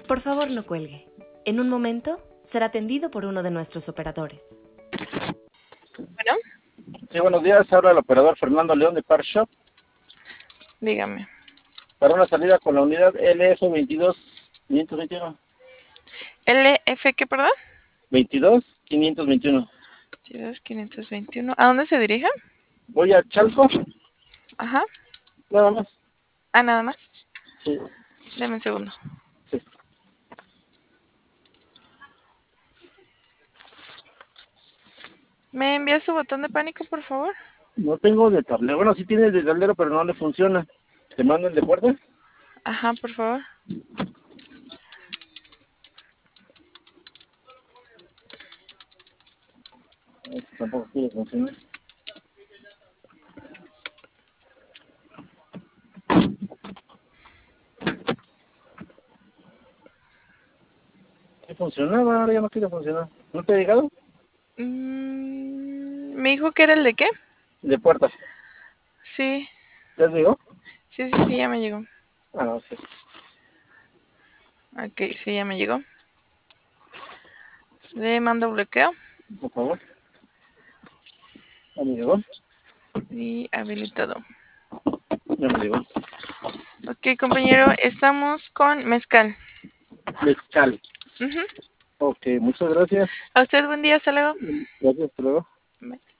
Por favor, no cuelgue. En un momento será atendido por uno de nuestros operadores. Bueno, Sí, buenos días. Habla el operador Fernando León de Car Shop dígame. para una salida con la unidad LF22-521. ¿LF qué, perdón? 22-521. 521. ¿A dónde se dirige? Voy a Chalco, Ajá. nada más. Ah, nada más. Sí, Deme un segundo. sí. ¿Me envía su botón de pánico, por favor? No tengo de tablero. Bueno, sí tiene el de tablero, pero no le funciona. ¿Te mando el de puerta? Ajá, por favor. Tampoco quiere funcionar. Sí funcionaba, ahora ya no quiere funcionar. ¿No te ha llegado? ¿Me dijo que era el de qué? De puerta. Sí, ¿Ya te llegó? sí, ya me llegó. Ah, no, sí. Ok, sí, ya me llegó. Le mando bloqueo Por favor. ¿Ya me llegó? y habilitado. Ya me llegó. Ok, compañero, estamos con mezcal. Mezcal. Ujú. Ok, muchas gracias. A usted, buen día, hasta luego. Gracias, hasta luego. Bye.